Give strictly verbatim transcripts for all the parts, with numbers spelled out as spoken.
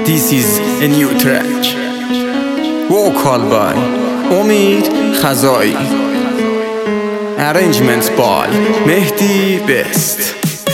This is a new track. Vocal by Omid Khazai. Arrangements by Mehdi Best.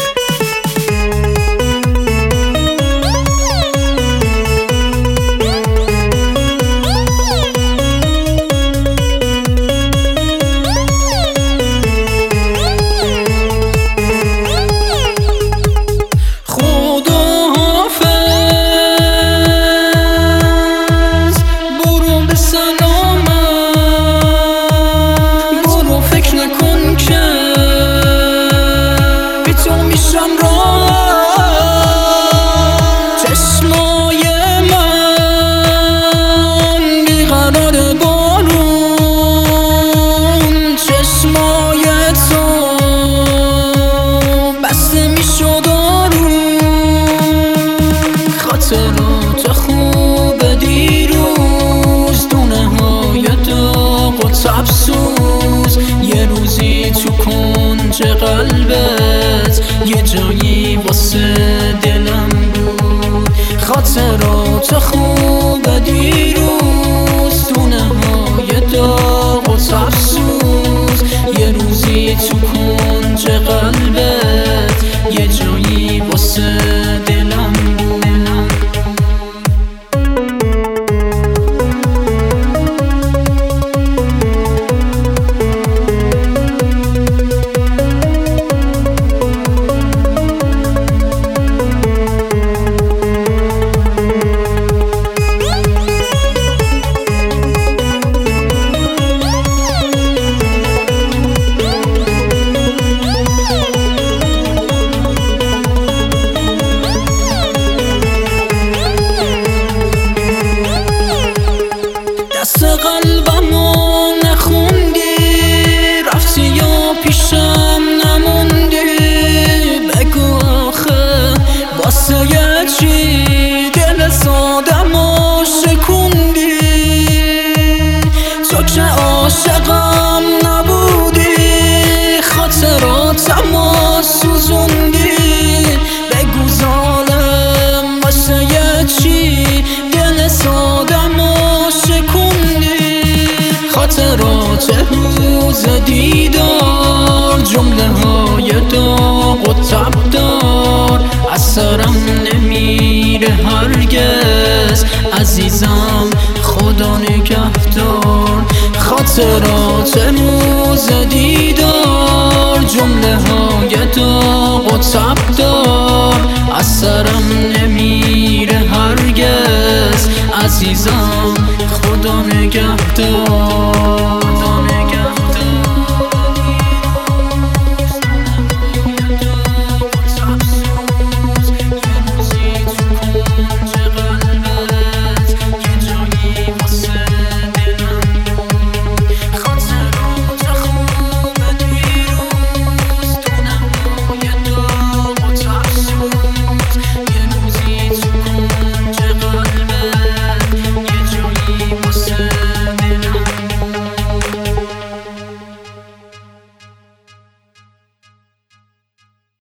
خاطرات خوب دیروز، دونه های داغ و تبسوز، یه روزی تو کنج قلبت یه جایی واسه دلم بود. خاطرات خوب دیروز، دونه های داغ و تبسوز، یه روزی تو کنج قلبت یه جایی واسه دلم بود. قلبمو نخوندی، رفتی یا پیشم نموندی. بگو آخه واسه چی دل سادمو شکوندی؟ تو که عاشقم نبودی، خاطراتمو سوزوندی. بگو ظالم واسه چی دل سادمو خاطرات روز دیدار، جمله های داغ و تبدار، از سرم نمیره هرگز عزیزم، خدا نگهدار. خاطرات روز دیدار، جمله های داغ و تبدار، از سرم نمیره هرگز عزیزم، خدا نگهدار.